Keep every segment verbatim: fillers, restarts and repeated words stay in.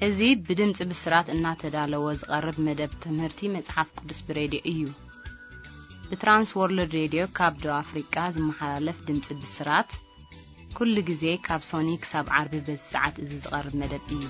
እዚህ بدمጽ بسرات እናተዳለው ዝቀርብ መደብ ትምህርቲ መጽሐፍ ቅዱስ በሬዲዮ እዩ በትራንስ ወርልድ ሬዲዮ ካብዶ አፍሪካ ዝመሓላለፍ ድምጽ بسرات ኩሉ ጊዜ ካብ ሶኒክ ሳብ ዓርብ በሰዓት እዚ ዝቀርብ መደብ እዩ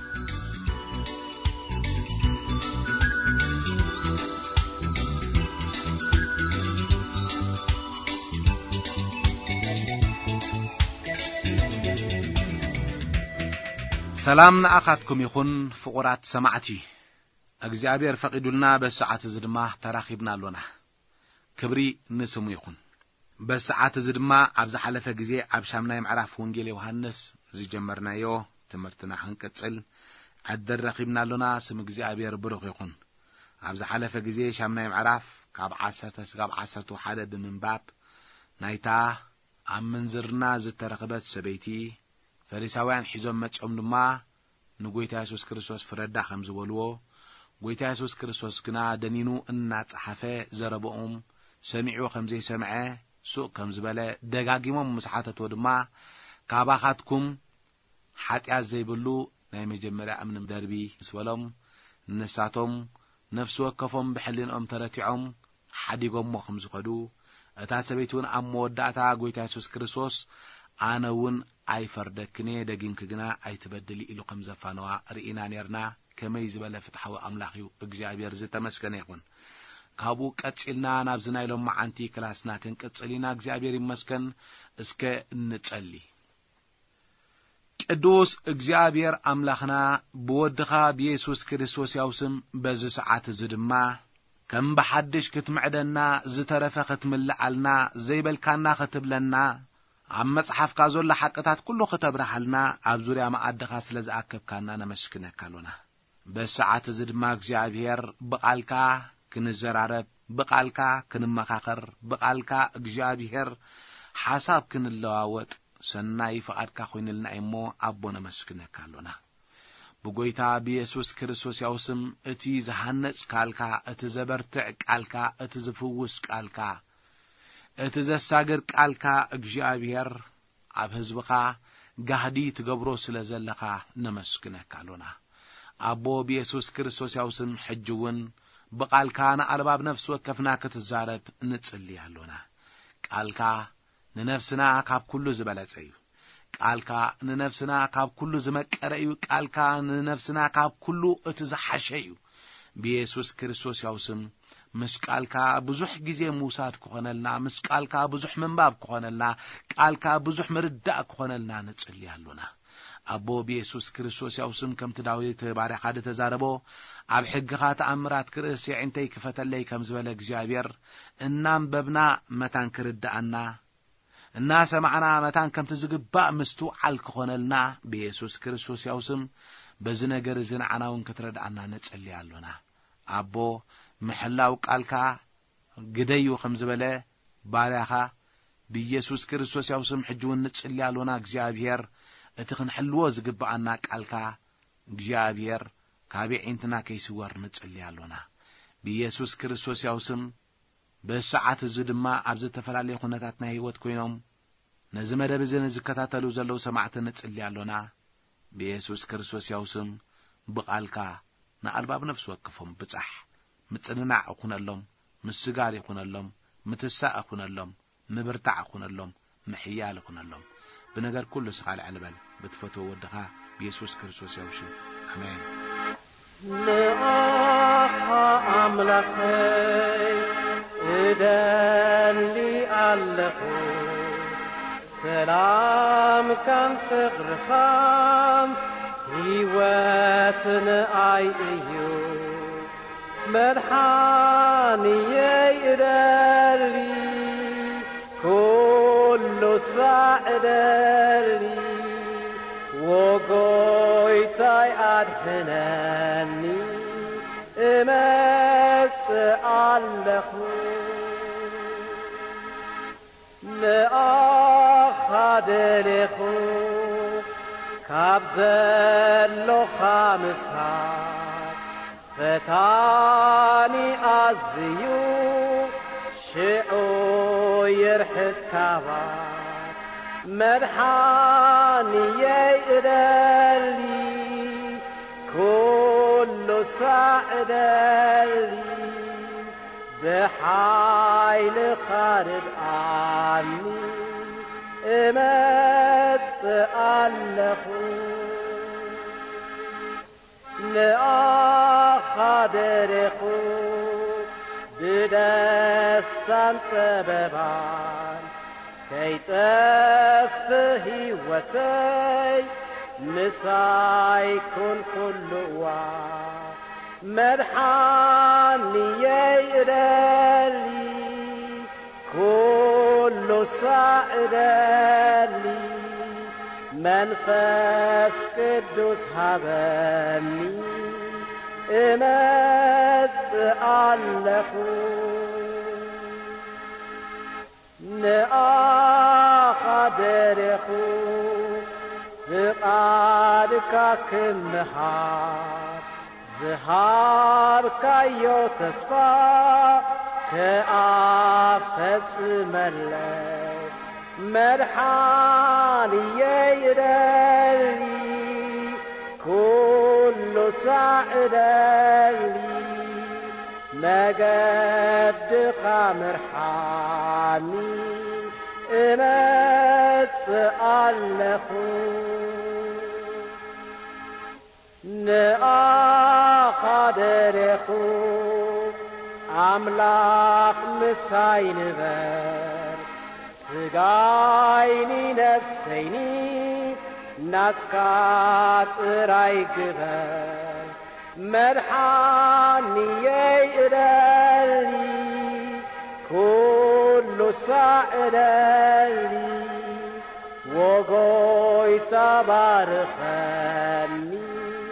ሰላም ንአኻትኩም ይኹን ፍቁራት ሰማዕቲ እግዚአብሔር ፈቂዱልና በሰዓት እዚ ድማ ተራኺብና አሎና ክብሪ ንስሙ ይኹን በሰዓት እዚ ድማ ኣብ ዝሓለፈ ግዜ ኣብ ሻምናይ ምዕራፍ ወንጌል ዮሐንስ ዝጀመርናዮ ትምህርትና ክንቀጽል አደረኺብና አሎና ስም እግዚአብሔር ብሩኽ ይኹን ኣብ ዝሓለፈ ግዜ ሻምናይ ምዕራፍ ካብ ዓሰርተ እስካብ ዓሰርተ ሓደ ብምንባብ ናይታ ኣብ መንዝርና ዝተረኸበት ሰበይቲ ፈሪሳውያን ሒዞም መጾም ድማ ንጎይታ ኢየሱስ ክርስቶስ ፍረዳ ከም ዝበልዎ ጎይታ ኢየሱስ ክርስቶስ ግና ደኒኑ እናጻሐፈ ዘረበኦም ሰሚዑ ከም ዘይሰምዐ ሱቅ ከም ዝበለ ደጋጊሞም መስሓተቶ ድማ ካባኻትኩም ሓጢያት ዘይብሉ ናይ መጀመርያ እምንም ደርቢ ስበሎም ንሳቶም ነፍስ ወከፎም ብሕሊንኦም ተረቲዖም ሓዲጎም ከም ዝኸዱ እታ ሰበይቱን ኣብ መወዳእታ ጎይታ ኢየሱስ ክርስቶስ ኣነውን ኣይፈርደክኔ ደጊምክ ግና ኣይትበድሊ ኢሉ ከም ዘፋነዋ ርኢና ነርና ከመይ ዝበለ ፍትሐዊ ኣምላኽዩ እግዚአብሔር ዝተመስገነ ይኹን ካብኡ ቀጽልና ናብ ዝናይሎም ማዓንቲ ክላስና ክንቀጽልና እግዚአብሔር ይመስገን እስከ እንጸሊ ቅዱስ እግዚአብሔር ኣምላኽና ብወድኻ ብኢየሱስ ክርስቶስ ያውስም በዚ ሰዓት እዚ ድማ ከም በሐድሽ ክትምዕደና ዝተረፈ ክትምልዓልና ዘይበልካና ክትብለና ኣብ መጽሐፍካ ዘሎ ሓቅታት ኩሉ ከተብራሃልና ኣብ ዙርያ ማዕድኻ ስለ ዝኣከብካና ነመስግነካ አሎና በሰዓት እዚ ድማ እግዚአብሔር በቃልካ ክንዘራረብ በቃልካ ክንመኻኸር በቃልካ እግዚአብሔር ሓሳብ ክንለዋወጥ ሰናይ ፈቃድካ ኮይንልና እሞ ኣቦ ነመስግነካ አሎና ብጎይታ ብኢየሱስ ክርስቶስ ያውስም እቲ ዝሃነጽ ቃልካ እቲ ዘበርትዕ ቃልካ እቲ ዝፍውስ ቃልካ እቲ ዘሳግር ቃልካ እግዚአብሔር ኣብ ህዝብኻ ጋህዲ ትገብሮ ስለ ዘለኻ ነመስግነካ አሎና ኣቦ ብኢየሱስ ክርስቶስ ያውስም ሕጅውን በቃልካ ንኣልባብ ነፍስ ወከፍና ክትዛረብ ንጽሊ አሎና ቃልካ ንነፍስና ካብ ኩሉ ዝበለጸ እዩ ቃልካ ንነፍስና ካብ ኩሉ ዝመቀረ እዩ ቃልካ ንነፍስና ካብ ኩሉ እቲ ዝሓሸ እዩ ብኢየሱስ ክርስቶስ ያውስም መስቃልካ ብዙሕ ጊዜ ሙሳድ ክኾነልና መስቃልካ ብዙሕ መንባብ ክኾነልና ቃልካ ብዙሕ ምርዳእ ክኾነልና ንጽሊ አሎና ኣቦ ብኢየሱስ ክርስቶስ ያውስም ከምቲ ዳዊት ባሪኻ ተዛረቦ ኣብ ሕግኻ ተኣምራት ክርእስ የዕንተይ ክፈተለይ ከም ዝበለ እግዚአብሔር እናንበብና መታን ክርዳእና እና ሰማዕና መታን ከምቲ ዝግባእ ምስትውዓል ክኾነልና ብኢየሱስ ክርስቶስ ያውስም በዚ ነገር እዚ ንዓናውን ክትረዳእና ንጽሊ አሎና ኣቦ محلاو قالكا غديو خمزبله باريخا بيسوس كريستوس يوسم حجون نصلي علونا እግዚአብሔር اتخن حلو زغبانا قالكا እግዚአብሔር ካቢዒንትና ከይስወር ንጽልይ አሎና በኢየሱስ ክርስቶስ ያውስም በሰዓት እዚ ድማ ኣብ ዝተፈላልየ ኩነታትና ህይወት ኮይኖም ነዚ መደብ ዘነ ዝከታተሉ ዘለው ሰማዕት ንጽልይ አሎና በኢየሱስ ክርስቶስ ያውስም በቃልካ ንአልባብ ነፍስ ወከፎም ብጻሕ ምጽንና እኹነሎም ምስጋር ይኹነሎም ምትሳእ እኹነሎም ምብርታዕ እኹነሎም ምሕያል እኹነሎም በነገር ኩሉ ስኻል ዓልበል በትፈቶ ወድኻ በኢየሱስ ክርስቶስ ያውሽ አሜን ለአኻ አምላኽ እደሊ አለኹ ሰላም ካን ፍቅርኻም ሕይወትን አይዩ مرحاني يدري كل ساعدري وقويتاي أدحنني امت ألخو لأخذ لخو كابزلو خامسها فتاني أزيو شعو يرحب كابات مرحاني يدري ساعدني بحيل خارج عني امت ألخو نأخدرخو بدستان سببان كي تفهي وتي نساي كن كلوا مرحاني يرلي كل ساعدني منفس قدوس هبني امت ألخو نأخدرخو فقادك كمهار زهار كيو تسفى كأفت ملك مرحاني يرلي كل ساعدني مجد مرحاني امت ألخو نأخدرخو أملاك مساين بر سقايني نفسيني نتكات رايقبر مرحاني يرلي كل ساعدني وقوي تبارخني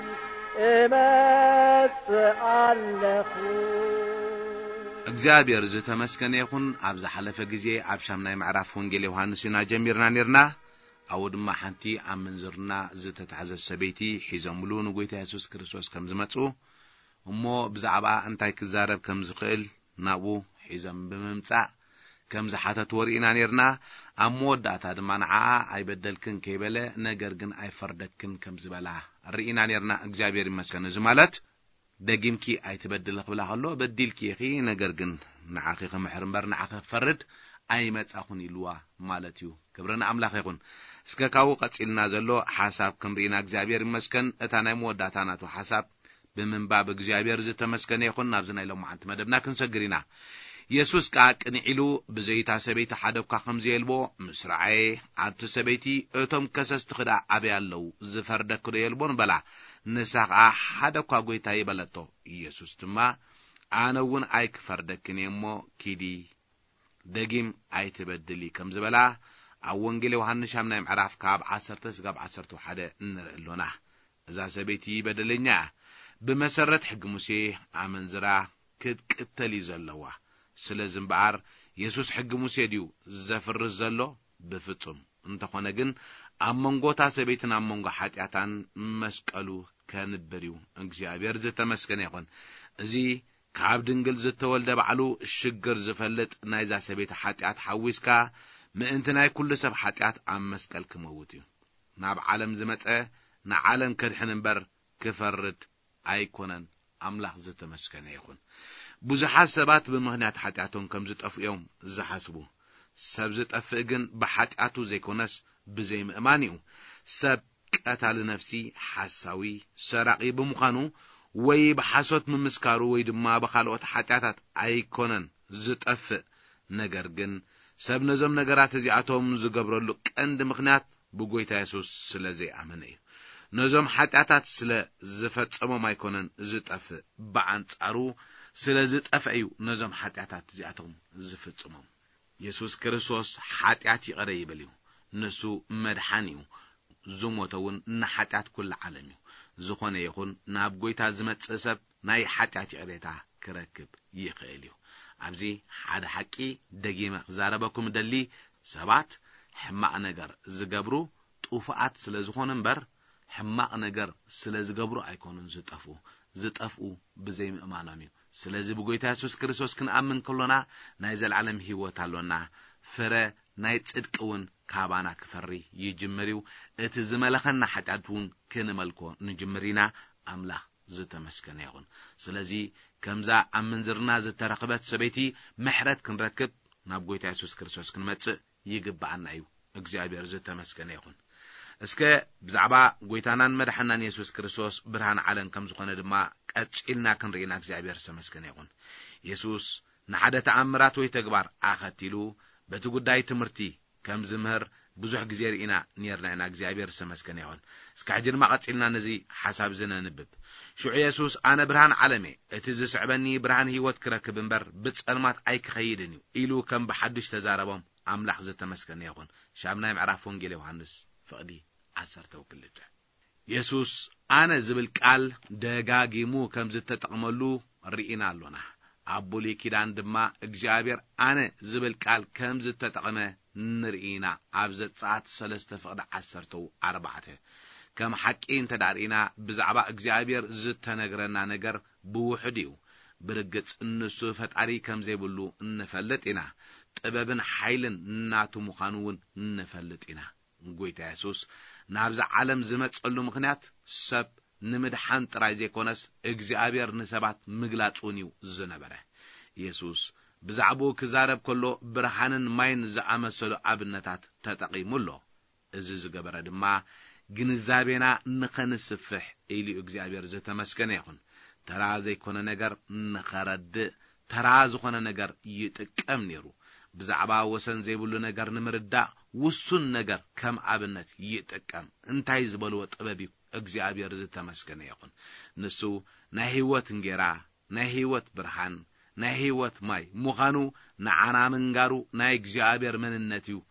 امت ألخو እግዚአብሔር ዝተመስገነ ይኹን ኣብ ዝሓለፈ ግዜ ኣብ ሻምናይ ምዕራፍ ወንጌል ዮሐንስ ኢና ጀሚርና ነርና ኣው ድማ ሓንቲ ኣብ መንዝርና ዝተታሕዘ ሰበይቲ ሒዘምሉ ንጎይታ ኢየሱስ ክርስቶስ ከም ዝመጹ እሞ ብዛዕባ እንታይ ክዛረብ ከም ዝኽእል ናቡ ሒዘም ብምምጻእ ከም ዝሓተት ወሪእና ነርና ኣብ መወዳእታ ድማ ንዓ ኣይበደልክን ከይበለ ነገር ግን ኣይፈርደክን ከም ዝበላ ርኢና ነርና እግዚአብሔር ይመስገን እዚ ማለት ደጊምኪ ኣይትበድል ክብላ ከሎ በዲልኪ ይኺ ነገር ግን ንዓኺ ከምሕር እምበር ንዓኺ ፈርድ ኣይመጻኹን ኢልዋ ማለት እዩ ክብረና ኣምላኽ ይኹን እስከ ካው ቀጺልና ዘሎ ሓሳብ ክንሪና እግዚአብሔር ይመስገን እታ ናይ መወዳእታ ናቱ ሓሳብ ብምንባብ እግዚአብሔር ዝተመስገነ ይኹን ናብዚ ናይ ሎማዓንቲ መደብና ክንሰግሪና ኢየሱስ ቃቅንዒሉ ብዘይታ ሰበይቲ ሓደብካ ከምዝየልቦ ምስራኤ ኣቲ ሰበይቲ እቶም ከሰስቲ ክዳ ኣብያለው ዝፈርደክዶ የልቦን በላ ንሳኻ ሓደኳ ጎይታ ይበለቶ ኢየሱስ ድማ ኣነውን ኣይክፈርደክን እሞ ኪዲ ደጊም ኣይትበድሊ ከም ዝበላ ኣብ ወንጌል ዮሐንስ ሻምናይ ምዕራፍ ካብ ዓሰርተ እስካብ ዓሰርተ ሓደ እንርእሎና እዛ ሰበይቲ በደለኛ ብመሰረት ሕግ ሙሴ ኣመንዝራ ክትቅተል ዘለዋ ስለዚ እምበኣር ኢየሱስ ሕግ ሙሴ ዲዩ ዘፍርስ ዘሎ ብፍጹም እንተኾነ ግን ኣብ መንጎታ ሰበይትን ኣብ መንጎ ኃጢአታን መስቀሉ ከንበሪው እግዚአብሔር ዝተመስገነ ይኹን እዚ ካብ ድንግል ዝተወልደ ባዕሉ ሽግር ዝፈልጥ ናይዛ ሰበይቲ ኃጢአት ሓዊስካ ምእንቲ ናይ ኩሉ ሰብ ኃጢአት ኣብ መስቀል ክመውት እዩ ናብ ዓለም ዝመጸ ንዓለም ከድሕን እምበር ክፈርድ ኣይኮነን ኣምላኽ ዝተመስገነ ይኹን ብዙሓት ሰባት ብምኽንያት ኃጢአቶም ከም ዝጠፍኡዮም ዝሓስቡ ሰብ ዝጠፍእ ግን ብኃጢአቱ ዘይኮነስ ብዘይ ምእማን እዩ ሰብ ቀታሊ ነፍሲ ሓሳዊ ሰራቂ ብምዃኑ ወይ በሐሶት ምምስካሩ ወይ ድማ በኻልኦት ኃጢአታት ኣይኮነን ዝጠፍእ ነገር ግን ሰብ ነዞም ነገራት እዚኣቶም ዝገብረሉ ቀንዲ ምኽንያት ብጎይታ ኢየሱስ ስለዘይ ኣመነ እዩ ነዞም ኃጢአታት ስለ ዝፈጸሞም ኣይኮነን ዝጠፍእ በአንጻሩ ስለ ዝጠፍእ እዩ ነዞም ኃጢአታት እዚኣቶም ዝፈጽሞም ኢየሱስ ክርስቶስ ኃጢአት ይቀረ ይብል እዩ ንሱ መድሓኒ እዩ ዝሞተውን ንኃጢአት ኩሉ ዓለም እዩ ዝኾነ ይኹን ናብ ጎይታ ዝመጽእ ሰብ ናይ ኃጢአት ይቅሬታ ክረክብ ይኽእል እዩ ኣብዚ ሓደ ሐቂ ደጊመ ክዛረበኩም ደሊ ሰባት ሕማቅ ነገር ዝገብሩ ጡፋት ስለ ዝኾኑ እምበር ሕማቅ ነገር ስለ ዝገብሩ ኣይኮኑን ዝጠፉ ዝጠፍኡ ብዘይ ምእማኖም እዩ ስለዚህ ብጎይታ ኢየሱስ ክርስቶስ ክንኣምን ከሎና ናይ ዘለዓለም ህይወት አለና ፍረ ናይ ጽድቅውን ካባና ክፈሪ ይጅምሪው እቲ ዝመለኸና ኃጢአቱን ክንመልኮ ንጅምሪና አምላኽ ዝተመስገነ ይኹን ስለዚ ከምዛ ኣብ ምንዝርና ዝተረኸበት ሰበይቲ ምሕረት ክንረክብ ናብ ጎይታ ኢየሱስ ክርስቶስ ክንመጽእ ይግባአና እዩ እግዚአብሔር ዝተመስገነ ይኹን እስከ ብዛዕባ ጎይታናን መድሓናን ኢየሱስ ክርስቶስ ብርሃን ዓለም ከም ዝኾነ ድማ ቀጽልና ክንርኢና እግዚአብሔር ዝተመስገነ ይኹን ኢየሱስ ንሓደ ተኣምራት ወይ ተግባር ኣኸቲሉ በቲ ጉዳይ ትምህርቲ ከም ዝምህር ብዙሕ ግዜ ርኢና ነርና ኢና እግዚአብሔር ዝተመስገነ ይኹን እስከ ሕጂ ድማ ቀጽልና ነዚ ሓሳብ ዝነንብብ ሽዑ ኢየሱስ ኣነ ብርሃን ዓለም እቲ ዝስዕበኒ ብርሃን ህይወት ክረክብ እምበር ብጸልማት ኣይክኸይድን እዩ ኢሉ ከም ብሓድሽ ተዛረቦም ኣምላኽ ዝተመስገነ ይኹን ሻምናይ ምዕራፍ ወንጌል ዮሐንስ ፍቕዲ ዓሰርተ ወክልተ ኢየሱስ ኣነ ዝብል ቃል ደጋጊሙ ከም ዝተጠቕመሉ ርኢና ኣሎና ኣብ ብሉይ ኪዳን ድማ እግዚአብሔር ኣነ ዝብል ቃል ከም ዝተጠቕመ ንርኢና ኣብ ዘጸአት ሰለስተ ፍቕዲ ዓሰርተ ኣርባዕተ ከም ሓቂ እንተዳርኢና ብዛዕባ እግዚአብሔር ዝተነግረና ነገር ብውሕድ እዩ ብርግጽ ንሱ ፈጣሪ ከም ዘይብሉ እንፈልጥ ኢና ጥበብን ሓይልን እናቱ ምዃኑ እውን እንፈልጥ ኢና ጎይታ ኢየሱስ ናብዛ ዓለም ዝመጸሉ ምኽንያት ሰብ ንምድሓን ጥራይ ዘይኮነስ እግዚአብሔር ንሰባት ምግላጹን እዩ ዝነበረ ኢየሱስ ብዛዕባ ክዛረብ ከሎ ብርሃንን ማይን ዝኣመሰሉ ኣብነታት ተጠቒሙሎ እዚ ዝገበረ ድማ ግንዛቤና ንኸንስፍሕ ኢሉ እግዚአብሔር ዝተመስገነ ይኹን ተራ ዘይኮነ ነገር ንኸረድእ ተራ ዝኾነ ነገር ይጥቀም ነይሩ ብዛዕባ ወሰን ዘይብሉ ነገር ንምርዳእ ውሱን ነገር ከም ኣብነት ይጥቀም እንታይ ዝበልዎ ጥበብ እዩ እግዚአብሔር ዝተመስገነ ይኹን ንሱ ናይ ህይወት እንጌራ ናይ ህይወት ብርሃን ናይ ህይወት ማይ ምዃኑ ንዓና ምንጋሩ ናይ እግዚአብሔር መንነት እዩ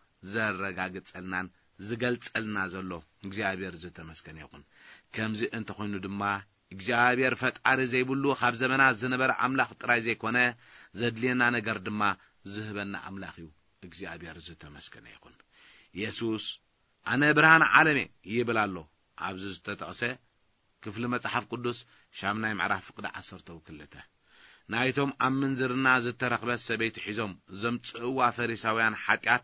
ዘረጋግጸልናን ዝገልጸልና ዘሎ እግዚአብሔር ዝተመስገነ ይኹን ከምዚ እንተ ኮይኑ ድማ እግዚአብሔር ፈጣሪ ዘይብሉ ካብ ዘመናት ዝነበረ ኣምላኽ ጥራይ ዘይኮነ ዘድልየና ነገር ድማ ዝህበና ኣምላኽ እዩ እግዚአብሔር ዝተመስገነ ይኹን ኢየሱስ ኣነ ብርሃን ዓለም ይብል ኣሎ ኣብዚ ዝተጠቕሰ ክፍሊ መጽሓፍ ቅዱስ ሻምናይ ምዕራፍ ፍቕዲ ዓሰርተ ወክልተ ናይቶም ኣብ ምንዝርና ዝተረኽበት ሰበይቲ ሒዞም ዘምጽእዋ ፈሪሳውያን ሓጢኣት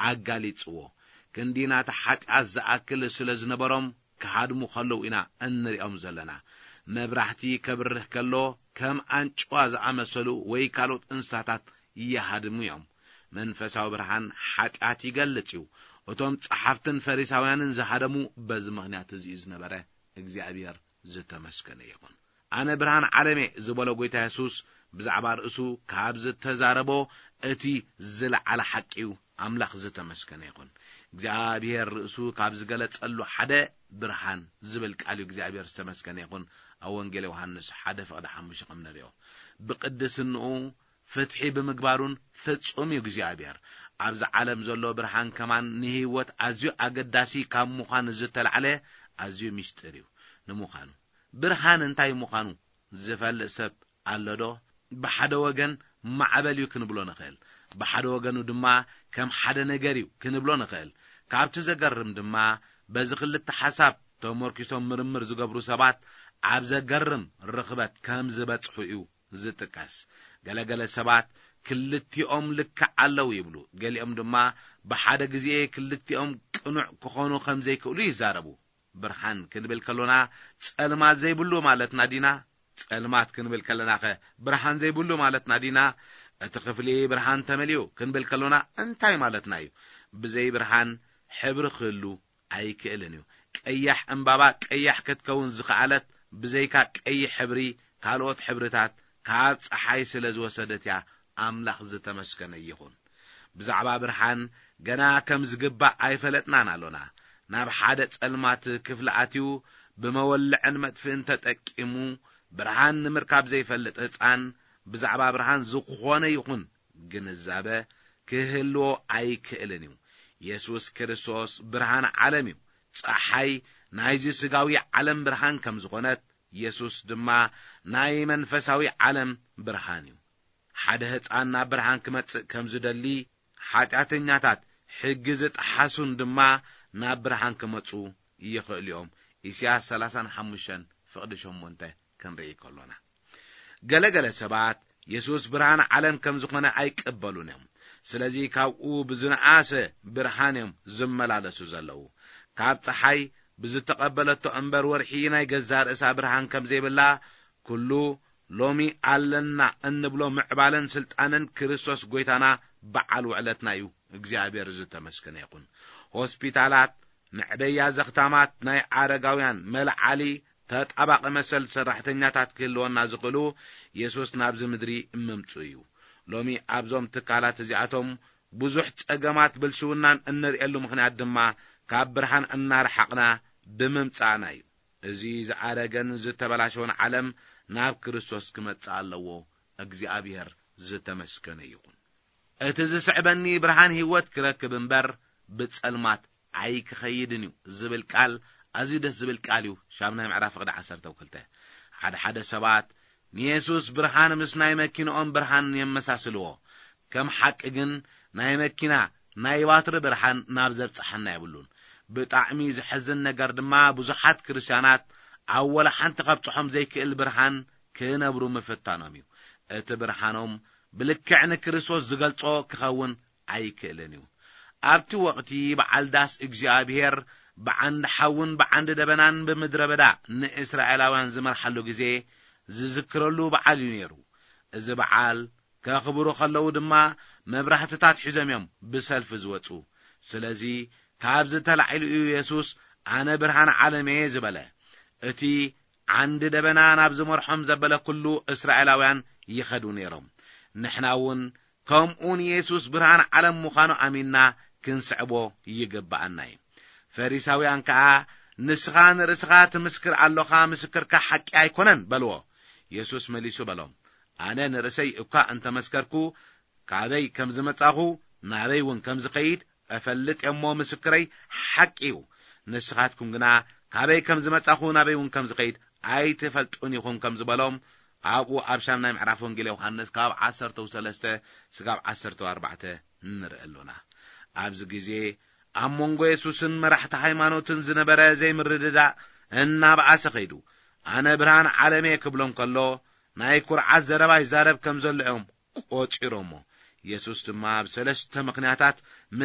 ኣጋሊጽዎ ክንዲናተ ሓጢኣት ዝኣክል ስለ ዝነበሮም ክሃድሙ ከለዉ ኢና እንሪኦም ዘለና መብራህቲ ከብርህ ከሎ ከም አንጭዋ ዝኣመሰሉ ወይ ካልኦት እንስሳታት ይሃድሙ እዮም መንፈሳዊ ብርሃን ሓጢኣት ይገልጽ እዩ እቶም ጸሓፍትን ፈሪሳውያንን ዝሃደሙ በዚ ምኽንያት እዚ ዝነበረ እግዚአብሔር ዝተመስገነ ይኹን ኣነ ብርሃን ዓለም ዝበሎ ጎይታ ኢየሱስ ብዛዕባ ርእሱ ካብ ዝተዛረቦ እቲ ዝለዓለ ሓቂ እዩ ኣምላኽ ዝተመስገነ ይኹን እግዚአብሔር ርእሱ ካብ ዝገለጸሉ ሓደ ብርሃን ዝብል ቃል እግዚአብሔር ዝተመስገነ ይኹን ኣብ ወንጌል ዮሐንስ ሓደ ፍቕዲ ሓሙሽተ ከም ንሪኦ ብቅድስንኡ ፍትሒ ብምግባሩን ፍጹም እዩ እግዚአብሔር ኣብዚ ዓለም ዘሎ ብርሃን ከማን ንህይወት ኣዝዩ ኣገዳሲ ካብ ምዃኑ ዝተልዓለ ኣዝዩ ምስጢር እዩ ንምዃኑ ብርሃን እንታይ ምዃኑ ዝፈልጥ ሰብ ኣሎዶ ብሓደ ወገን ማዕበል እዩ ክንብሎ ንኽእል ብሓደ ወገኑ ድማ ከም ሓደ ነገር እዩ ክንብሎ ንኽእል ካብቲ ዘገርም ድማ በዚ ክልተ ሓሳብ ተመርኪሶም ምርምር ዝገብሩ ሰባት ኣብ ዘገርም ርኽበት ከም ዝበጽሑ እዩ ዝጥቀስ ገለገለ ሰባት ክልቲኦም ልክዕ ኣለዉ ይብሉ ገሊኦም ድማ ብሓደ ግዜ ክልቲኦም ቅኑዕ ክኾኑ ከም ዘይክእሉ ይዛረቡ ብርሃን ክንብል ከሎና ጸልማት ዘይብሉ ማለትና ዲና ጸልማት ክንብል ከለናኸ ብርሃን ዘይብሉ ማለትና ዲና እቲ ክፍሊ ብርሃን ተመሊኡ ክንብል ከሎና እንታይ ማለትና እዩ ብዘይ ብርሃን ሕብሪ ክህሉ ኣይክእልን እዩ ቀያሕ እምባባ ቀያሕ ክትከውን ዝኽኣለት ብዘይካ ቀይሕ ሕብሪ ካልኦት ሕብርታት ካብ ፀሓይ ስለ ዝወሰደት ያ ኣምላኽ ዝተመስገነ ይኹን ብዛዕባ ብርሃን ገና ከም ዝግባእ ኣይፈለጥናን ኣሎና ናብ ሓደ ጸልማት ክፍሊ ኣትዩ ብመወልዕን መጥፍእን ተጠቂሙ ብርሃን ንምርካብ ዘይፈልጥ ህፃን ብዛዕባ ብርሃን ዝኾነ ይኹን ግንዛበ ክህልዎ ኣይክእልን እዩ ኢየሱስ ክርስቶስ ብርሃን ዓለም እዩ ፀሓይ ናይዚ ስጋዊ ዓለም ብርሃን ከም ዝኾነት ኢየሱስ ድማ ናይ መንፈሳዊ ዓለም ብርሃን እዩ ሓደ ህፃን ናብ ብርሃን ክመጽእ ከም ዝደሊ ሓጢአተኛታት ሕጊ ዝጥሓሱን ድማ ናብ ብርሃን ክመጹ ይኽእሉ እዮም ኢሳይያስ ሰላሳ ወሓሙሽተ ፍቕዲ ሸሞንተ ክንርኢ ከሎና ገለገለ ሰባት ኢየሱስ ብርሃን ዓለም ከም ዝኾነ ኣይቀበሉን እዮም ስለዚህ ካብኡ ብዝነኣሰ ብርሃን እዮም ዝመላለሱ ዘለዉ ካብ ፀሓይ بزتقبلته أنبر ورحينا يجزار إسا برهان كم زي بالله كله لومي علنا أن بلو معبالن سلطانن كريستوس قويتانا بعل وعلتنا يو እግዚአብሔር ዝተመስገነ ይሁን ሆስፒታላት معبيا زختامات ناي عرقاويان ملعالي تطبق مسل سرحتኛታት ክህልወና ዝኽእሉ ኢየሱስ ናብ ዝምድሪ እምምፁ እዩ ሎሚ ኣብዞም ትካላት እዚኣቶም ብዙሕ ጸገማት ብልሽውናን እንርእየሉ ምኽንያት ድማ ካብ ብርሃን እናርሐቅና ብምምጻና እዩ እዚ ዝኣረገን ዝተበላሸውን ዓለም ናብ ክርስቶስ ክመጽእ ኣለዎ እግዚአብሔር ዝተመስገነ ይሁን እቲ ዝስዕበኒ ብርሃን ህይወት ክረክብ እምበር ብጸልማት አይ ክኸይድን እዩ ዝብል ቃል ኣዝዩ ደስ ዝብል ቃል እዩ ሻምናይ ምዕራፍ ቅድ ዓሰርተ ወክልተ ሓደ ሓደ ሰባት ኢየሱስ ብርሃን ምስ ናይ መኪናኦም ብርሃን የመሳስልዎ ከም ሓቂ ግን ናይ መኪና ናይ ባትሪ ብርሃን ናብ ዘብጽሐና ይብሉን ብጣዕሚ ዝሕዝን ነገር ድማ ብዙሓት ክርስቲያናት ኣወላ ሓንቲ ኸብጽሖም ዘይክእል ብርሃን ክነብሩ ምፍታኖም እዩ እቲ ብርሃኖም ብልክዕ ንክርስቶስ ዝገልጾ ክኸውን ኣይክእልን እዩ ኣብቲ ወቅቲ በዓልዳስ እግዚአብሔር በዓንድ ሓውን በዓንድ ደበናን በምድረ በዳ ንእስራኤላውያን ዝመርሐሉ ጊዜ ዝዝክረሉ በዓል እዩ ነይሩ እዚ በዓል ከኽብሩ ከለው ድማ መብራህትታት ሒዞም እዮም ብሰልፍ ዝወጹ ስለዚ ካብ ዝተላዕሉ ኢየሱስ ኣነ ብርሃን ዓለም እየ ዝበለ እቲ ዓንድ ደበና ናብ ዝመርሖም ዘበለ ኩሉ እስራኤላውያን ይኸዱ ነይሮም ንሕናውን ከምኡን ኢየሱስ ብርሃን ዓለም ምዃኑ ኣሚንና ክንስዕቦ ይግባአና እዩ ፈሪሳውያን ከዓ ንስኻ ንርእስኻ ትምስክር ኣለኻ ምስክርካ ሓቂ ኣይኮነን በልዎ ኢየሱስ መሊሱ በሎም ኣነ ንርእሰይ እኳ እንተመስከርኩ ካበይ ከም ዝመጻኹ ናበይ እውን ከም ዝኸይድ ኣፈልጥ እሞ ምስክረይ ሓቂ እዩ ንስኻትኩም ግና ካበይ ከም ዝመጻኹ ናበይ እውን ከም ዝኸይድ ኣይትፈልጡን ኢኹም ከም ዝበሎም ኣብኡ ኣብ ሻምናይ ምዕራፍ ወንጌል ዮሐንስ ካብ ዓሰርተ ወሰለስተ ስጋብ ዓሰርተ ወኣርባዕተ ንርእየሉና ኣብዚ ጊዜ ኣብ መንጎ ኢየሱስን መራሕቲ ሃይማኖትን ዝነበረ ዘይምርድዳ እናብኣሰ ኸይዱ ኣነ ብርሃን ዓለም እየ ክብሎም ከሎ ናይ ኩርዓት ዘረባ ይዛረብ ከም ዘሎ እዮም ቆፂሮሞ ኢየሱስ ድማ ብሰለስተ ምኽንያታት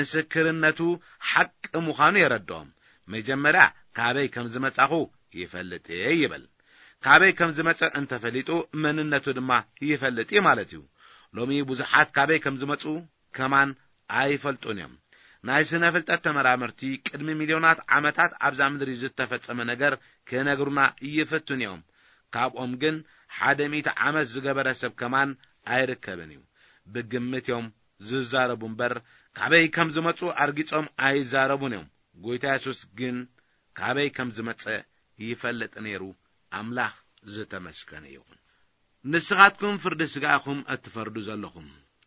ምስክርነቱ ሓቂ ምዃኑ የረድኦም መጀመርያ ካበይ ከም ዝመጻኹ ይፈልጥ ይብል ካበይ ከም ዝመጸ እንተፈሊጡ መንነቱ ድማ ይፈልጥ ማለት እዩ ሎሚ ብዙሓት ካበይ ከም ዝመጹ ከማን ኣይፈልጡን እዮም ናይ ስነ ፍልጠት ተመራመርቲ ቅድሚ ሚሊዮናት ዓመታት ኣብዛ ምድሪ ዝተፈጸመ ነገር ክነግሩና ይፈቱን እዮም ካብኦም ግን ሓደ ሚእቲ ዓመት ዝገበረ ሰብ ከማን ኣይርከብን እዩ ብግምት እዮም ዝዛረቡ እምበር ካበይ ከም ዝመጹ ኣርጊጾም ኣይዛረቡን እዮም ጐይታ ኢየሱስ ግን ካበይ ከም ዝመጸ ይፈልጥ ነይሩ ኣምላኽ ዝተመስገነ ይሁን ንስኻትኩም ፍርዲ ስጋኹም እትፈርዱ ዘለኹም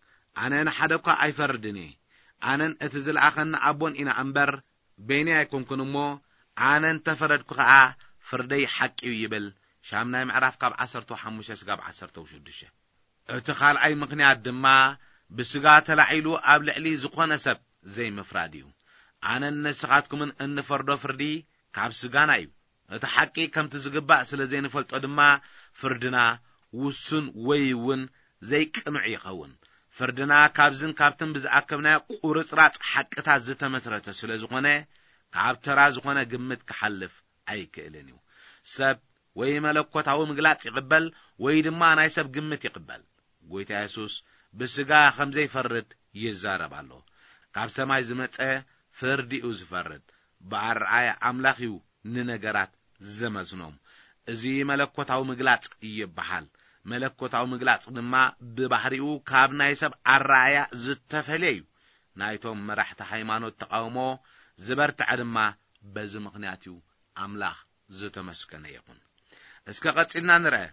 ኣነ ንሓደ እኳ ኣይፈርድን እየ ኣነን እቲ ዝለኣኸኒ ኣቦን ኢና እምበር በይኒ ኣይኮንኩን እሞ ኣነን ተፈረድኩ ከዓ ፍርደይ ሓቂ እዩ ይብል ሻምናይ ምዕራፍ ካብ ዓሰርተ ሓሙሽተ ስጋብ ዓሰርተ ሽዱሽተ እቲ ካልኣይ ምኽንያት ድማ ብስጋ ተላዒሉ ኣብ ልዕሊ ዝኾነ ሰብ ዘይምፍራድ እዩ ኣነን ንስኻትኩምን እንፈርዶ ፍርዲ ካብ ስጋና እዩ እቲ ሓቂ ከምቲ ዝግባእ ስለ ዘይንፈልጦ ድማ ፍርድና ውሱን ወይ እውን ዘይቅኑዕ ይኸውን ፍርድና ካብዝን ካብትን ብዝኣከብና ቁርጽራጽ ሓቅታት ዝተመስረተ ስለ ዝኾነ ካብ ተራ ዝኾነ ግምት ክሓልፍ ኣይክእልን እዩ ሰብ ወይ መለኮታዊ ምግላጽ ይቕበል ወይ ድማ ናይ ሰብ ግምት ይቕበል ጐይታ ኢየሱስ ብስጋ ከም ዘይፈርድ ይዛረብ ኣሎ ካብ ሰማይ ዝመጸ ፍርዲ እዩ ዝፈርድ ብኣርኣያ ኣምላኽ እዩ ንነገራት ዘመዝኖም እዚ መለኮታዊ ምግላጽ ይበሃል መለኮታዊ ምግላጽ ድማ ብባህሪኡ ካብ ናይ ሰብ ኣርኣያ ዝተፈልየ እዩ ናይቶም መራሕቲ ሃይማኖት ተቃውሞ ዝበርትዐ ድማ በዚ ምኽንያት እዩ ኣምላኽ ዝተመስገነ ይኹን እስከ ቀፂልና ንርአ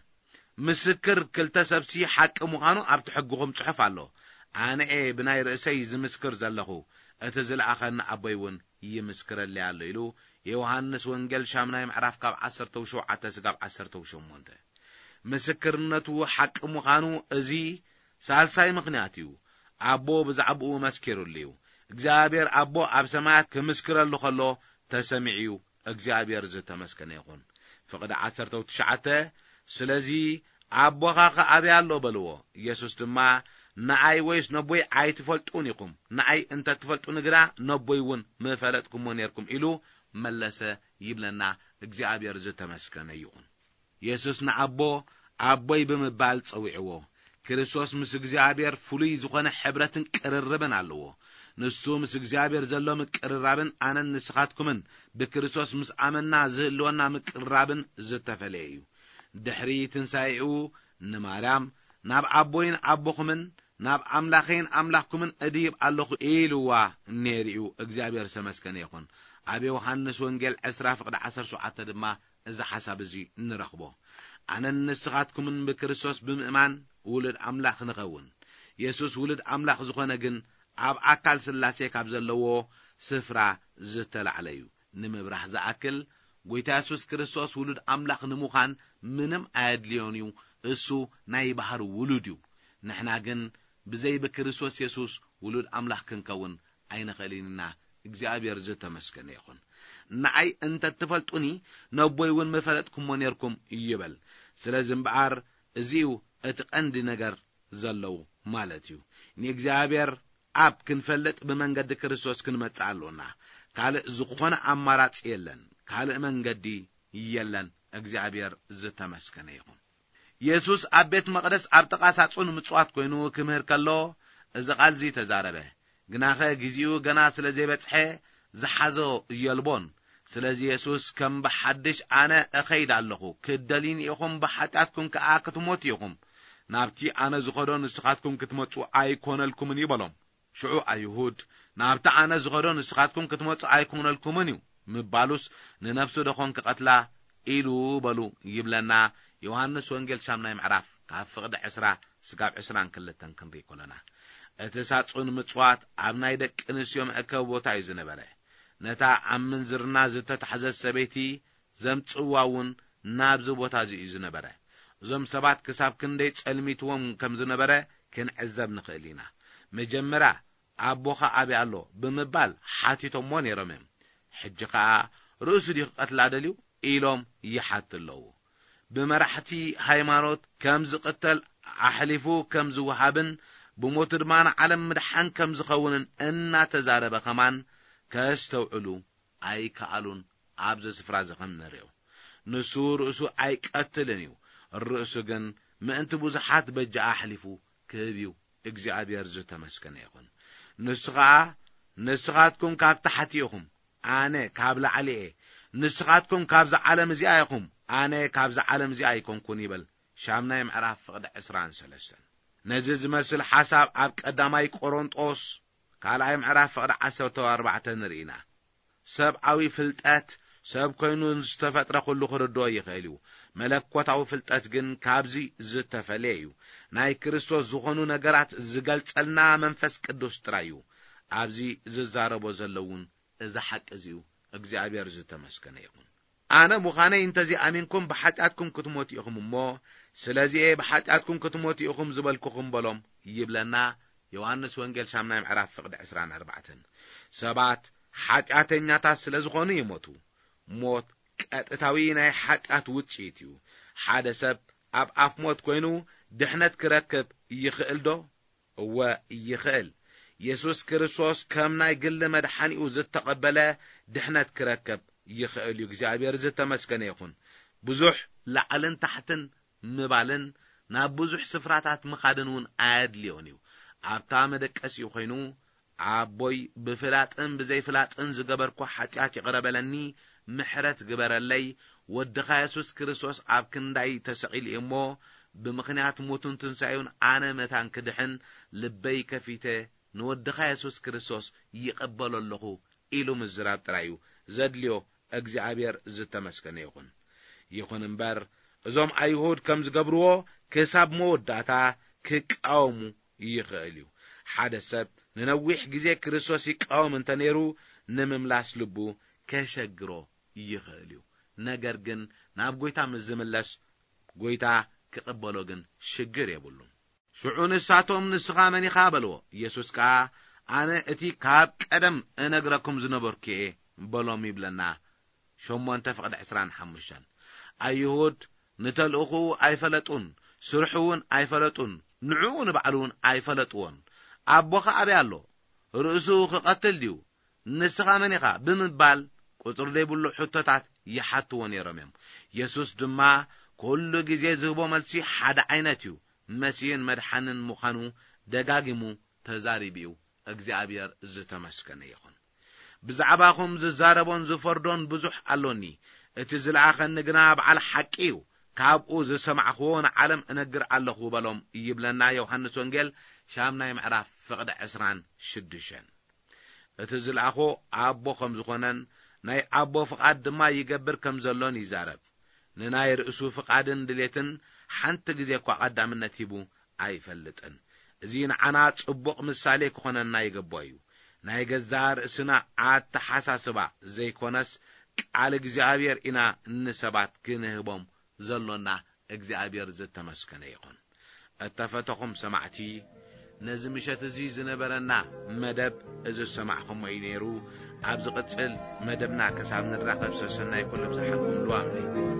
ምስክር ክልተ ሰብሲ ሓቂ ምዃኑ ኣብቲ ሕግኹም ጽሑፍ ኣሎ ኣነ ብናይ ርእሰይ ዝምስክር ዘለኹ እቲ ዝለኣኸኒ ኣቦይ እውን ይምስክረለይ ኣሎ ኢሉ ዮሐንስ ወንጌል ሻምናይ ምዕራፍ ካብ ዓሰርተ ሸውዓተ ስጋብ ዓሰርተ ሸሞንተ ምስክርነቱ ሓቂ ምዃኑ እዚ ሳልሳይ ምኽንያት እዩ ኣቦ ብዛዕባኡ መስኪሩሉ እዩ እግዚአብሔር ኣቦ ኣብ ሰማያት ክምስክረሉ ከሎ ተሰሚዑ እግዚአብሔር ዝተመስገነ ይኹን ፍቅድ ዓሰርተ ትሽዓተ ስለዚ ኣቦኻ ከኣብያ ኣሎ በልዎ ኢየሱስ ድማ نعي ويس نبوي عاي تفلطون يقوم نعي انت تفلطون غرا نبويون ما فلطكم ونيركم إلو ملسه يبلنا እግዚአብሔር ዝተመስገነ ይሁን ኢየሱስ ንአቦ አቦይ በመባል ጸውዕዎ ክርስቶስ ምስ እግዚአብሔር ፍሉይ ዝኾነ ሕብረትን ቅርርብን ኣለዎ ንሱ ምስ እግዚአብሔር ዘሎ ምቅርራብን አነን ንስኻትኩምን በክርስቶስ ምስ አመና ዝህልወና ምቅርራብን ዝተፈለየ እዩ ድሕሪ ትንሳኤኡ ንማርያም ናብ አቦይን አቦኹምን ናብ አምላኸይን አምላኽኩምን እዲብ ኣለኹ ኢሉዋ ነሪኡ እግዚአብሔር ዝተመስገነ ይሁን አብ ዮሐንስ ወንጌል عشرة فقد عشر ساعات ድማ እዚ حساب እዚ ንረኽቦ አነን ንስኻትኩምን በክርስቶስ ብምእማን ውሉድ አምላኽ ንኸውን ኢየሱስ ውሉድ አምላኽ ዝኾነ ግን ኣብ አካል ስላሴ ካብ ዘለዎ ስፍራ ዝተላዕለዩ ንምብራህ ዝኣክል ጎይታ ኢየሱስ ክርስቶስ ውሉድ አምላኽ ንምዃን ምንም ኣድልዮንዩ እሱ ናይ ባህር ውሉድ እዩ ንሕና ግን ብዘይ በክርስቶስ ኢየሱስ ውሉድ አምላኽ ክንከውን ኣይንኸሊንና እግዚአብሔር ዝተመስገነ ይሁን ንዓይ እንተ ትፈልጡኒ ነቦይውን መፈለጥኩም ሞኔርኩም ይበል ስለዚህ እምበኣር እዚኡ እቲ ቀንዲ ነገር ዘለው ማለት እዩ ንእግዚአብሔር አብ ክንፈልጥ በመንገድ ክርስቶስ ክንመጽእ ኣለና ካልእ ዝኾነ አማራጭ የለን ካልእ መንገዲ የለን እግዚአብሔር ዝተመስገነ ይሁን ኢየሱስ ኣብ ቤት መቅደስ ኣብ ተቃሳጹን ምጽዋት ኮይኑ ክምህር ከሎ እዚ ቃልዚ ተዛረበ ግናኸ ግዚኡ ገና ስለዘይበጽሐ ዝሓዞ የልቦን ስለዚህ ኢየሱስ ከም በሐድሽ አነ እኸይድ ኣለኹ ክደሊን ኢኹም በሐጣትኩም ከኣ ክትሞት ኢኹም ናብቲ አነ ዝኸዶ ንስኻትኩም ክትመጹ ኣይኮነልኩምን ይበሎም ሽዑ አይሁድ ናብቲ አነ ዝኸዶ ንስኻትኩም ክትመጹ ኣይኮነልኩምን እዩ ምባሉስ ንነፍሱ ደኾን ከቀትላ ኢሉ በሉ ይብለና ዮሐንስ ወንጌል ሻምናይ ምዕራፍ ካብ ፍቅዲ عشرة ስጋብ عشرة ክልተን ክንርኢ ኮለና እቲ ሳጹን ምጽዋት ኣብ ናይ ደቂ ኣንስትዮ መእከብ ቦታ እዩ ዝነበረ ነታ ኣምን ዝርና ዝተታሕዘ ሰበይቲ ዘምጽዋውን ናብዚ ቦታ እዚ እዩ ዝነበረ እዞም ሰባት ክሳብ ክንደይ ጸልሚትዎም ከም ዝነበረ ክንዕዘብ ንኽእል ኢና መጀመርያ ኣቦኻ ኣበይ ኣሎ ብምባል ሓቲቶሞ ነይሮም ሕጂ ከዓ ርእሱ ዲ ቀትላ ደልዩ ኢሎም ይሓትለዉ ብመራሕቲ ሃይማኖት ከም ዝቅተል ኣሕሊፉ ከም ዝወሃብን بموت درمان عالم مدحان كم زخونن إننا تزارب خمان كاستوعلو أي كالون عبز سفراز خم نريو نسور رؤسو أي كأتلنيو الرؤسو جن ما أنت بوزحات بجاء حلفو كبيو إجزاء بيرزو تمسكن يكون نسخة نسخاتكم كاب تحتيهم أنا كابل عليه نسخاتكم كابز عالم زيايكم أنا كابز عالم زيايكم كونيبل شامنا يمعرف فقد عسران سلسل نزز مسل حساب أب قدامي قرنطوس قال أي معرف فقد عشرة وأربعة نرينا سب عوي فلتات سب كينو نستفتر كله خردو يخيلو ملكوتاو فلتات جن كابزي زتفليو ناي كريستوس زخونو نجرات زقلتلنا منفس قدوس ترايو عبزي ززاربو زلون إذا حق أزيو እግዚአብሔር ዝተመስገነ ይሁን አነ ሙኻነ እንተዚ አሚንኩም በሐጣትኩም ክትሞት ይኹም ሞ ስለዚህ በሐጣትኩም ክትሞት ይኹም ዝበልኩኩም በሎም ይብለና ዮሐንስ ወንጌል ሻምናይ ምዕራፍ ፍቅድ عشرة وأربعة ሰባት ሐጣተኛታት ስለዝኾኑ ይሞቱ ሞት ቀጥታዊ ናይ ሐጣት ውጽኢት እዩ ሓደ ሰብ ኣብ አፍ ሞት ኮይኑ ድሕነት ክረክብ ይኽእል ዶ ወ ይኽእል ኢየሱስ ክርስቶስ ከም ናይ ግል መድኃኒኡ ዝተቀበለ ድሕነት ክረክብ ይኽእል እግዚአብሔር ዝተመስገነ ይኹን ብዙሕ ላዕልን ታሕትን ምባልን ናብ ብዙሕ ስፍራታት መኻድንውን ኣድልዮን እዩ ኣብታ መደቀስ ኮይኑ አቦይ ብፍላጥን ብዘይፍላጥን ዝገበርኩ ኃጢአት ይቅረበለኒ ምሕረት ግበረለይ ወድኻ ኢየሱስ ክርስቶስ ኣብ ክንዳይ ተሰቂል እሞ ብምኽንያት ሞቱን ትንሳኤውን ኣነ መታን ክድሕን ልበይ ከፊተ ንወድኻ ኢየሱስ ክርስቶስ ይቀበለለኹ ኢሉ ምዝራብ ጥራዩ ዘድልዮ እግዚአብሔር ዝተመስገነ ይኹን ይኹን እምበር እዞም አይሁድ ከም ዝገብርዎ ክሳብ መወዳታ ክቃወሙ ይኽእል እዩ ሓደ ሰብ ንነዊሕ ግዜ ክርስቶስ ይቃወም እንተነይሩ ንምምላስ ልቡ ከሸግሮ ይኽእል እዩ ነገር ግን ናብ ጎይታ ምዝምለስ ጎይታ ክቅበሎ ግን ሽግር የብሉን ሽዑን ሳቶም ንስኻ መኒኻ በልዎ ኢየሱስ ካ ኣነ እቲ ካብ ቀደም እነግረኩም ዝነበርኩ በሎም ይብለና ሸሞንተ ፍቅድ عشرة وخمسة አይሁድ ንተልእኹ ኣይፈለጡን ስርሑውን ኣይፈለጡን نعون بعلون أي فلتون أبوخ أبي الله رؤسه قتل ديو نسخة منيخة بمبال قطر لي بلو حتتات يحطون يرميم يسوس دما كل جزء زهبو ملسي حدا عينتيو مسيين مدحنن مخانو دقاقمو تزاريبيو اغزابير زتمسكن يخون بزعباكم ززاربون زفردون بزح ألوني اتزلعاخن نقنا بعل حقيو كابقو زسمعخون عالم انقر علخو بلوم يبلنا يوحنس ونجل شامنا يمعراف فقد عسران شدشن اتزلعخو عبو خمزخونن ناي عبو فقاد ما يقبر كمزلون يزارب نناي رئسو فقادن دليتن حانت قزيكو قدام النتيبو اي فلتن زين عنا صبق مثالي كوننا يغبويو ناي غزار اسنا عات حساسبا زي كونس قال እግዚአብሔር ኢና እንሰባት ክንህቦም ዘሎና እግዚአብሔር ዘተመስከነ ይሁን እተፈተኹም ሰማዕቲ ነዚ ምሸት እዚ ዝነበረና መደብ እዚ ሰማዕኹም ይነሩ ኣብ ዝቅጽል መደብና ከሳብ ንራኸብ ሰሰናይ ኩሉ ብዝሓልኩም ልዋምኒ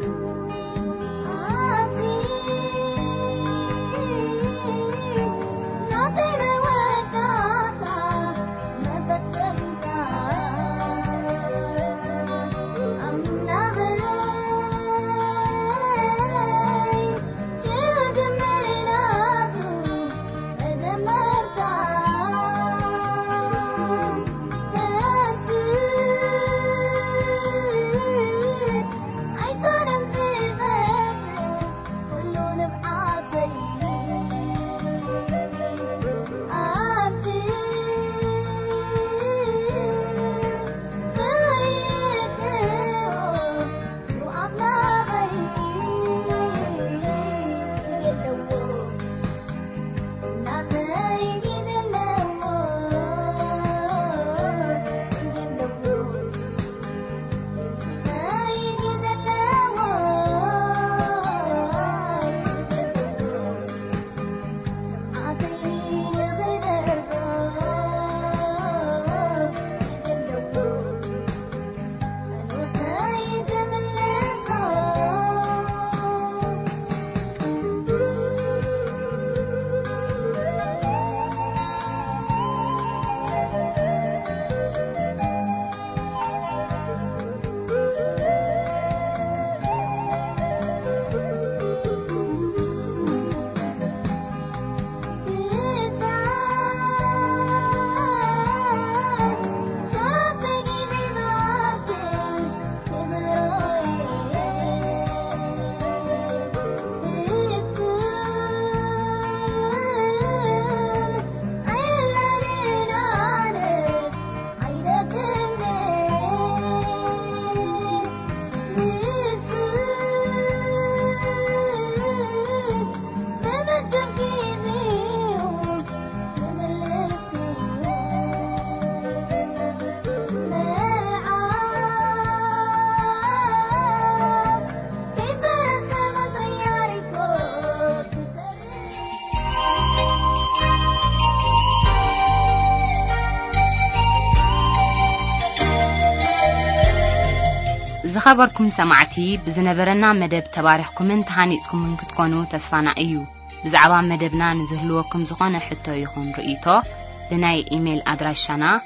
زخبركم سمعتي بزنبرنا مدب تباريحكم انتحانيسكم من كتكونوا تسفانا ايو بزعبا مدبنا نزهلوكم زخانة حتى يخون رئيتو لناي ايميل ادراشانا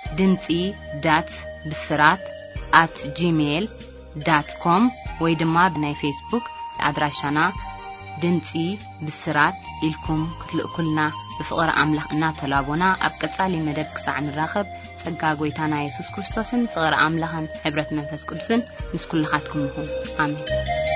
دنسي دات بسرات at جيميل دوت كوم ويدما بناي فيسبوك ادراشانا دنسي بسرات إلكم كتلقلنا بفقر أملاخنا تلابونا أبقصالي مدب كساع نراخب سقا قويتانا يسوس كريستوسن فقر أملاخن حبرت منفس قدسن نسكل لخاتكم هم آمين